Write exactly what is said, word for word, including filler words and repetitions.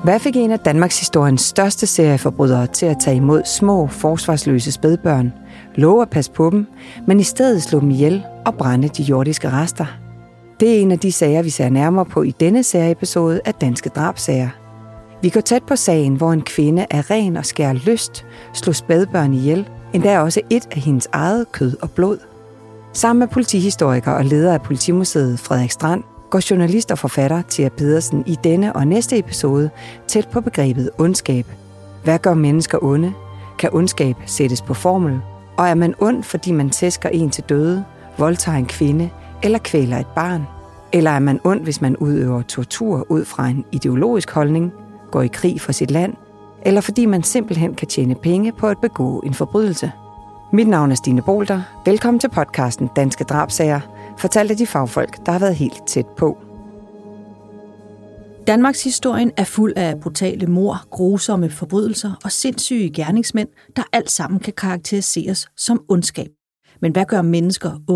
Hvad fik en af Danmarks historiens største serieforbrydere til at tage imod små, forsvarsløse spædbørn, love at passe på dem, men i stedet slå dem ihjel og brænde de jordiske rester? Det er en af de sager, vi ser nærmere på i denne serieepisode af Danske Drabsager. Vi går tæt på sagen, hvor en kvinde af ren og skær lyst slog spædbørn ihjel, endda også et af hendes eget kød og blod. Sammen med politihistoriker og leder af Politimuseet Frederik Strand går journalist og forfatter Thea Pedersen i denne og næste episode tæt på begrebet ondskab. Hvad gør mennesker onde? Kan ondskab sættes på formel? Og er man ond, fordi man tæsker en til døde, voldtager en kvinde eller kvæler et barn? Eller er man ond, hvis man udøver tortur ud fra en ideologisk holdning, går i krig for sit land, eller fordi man simpelthen kan tjene penge på at begå en forbrydelse? Mit navn er Stine Bolter. Velkommen til podcasten Danske Drabsager, fortalt af de fagfolk, der har været helt tæt på. Danmarks historien er fuld af brutale mord, grusomme forbrydelser og sindssyge gerningsmænd, der alt sammen kan karakteriseres som ondskab. Men hvad gør mennesker onde?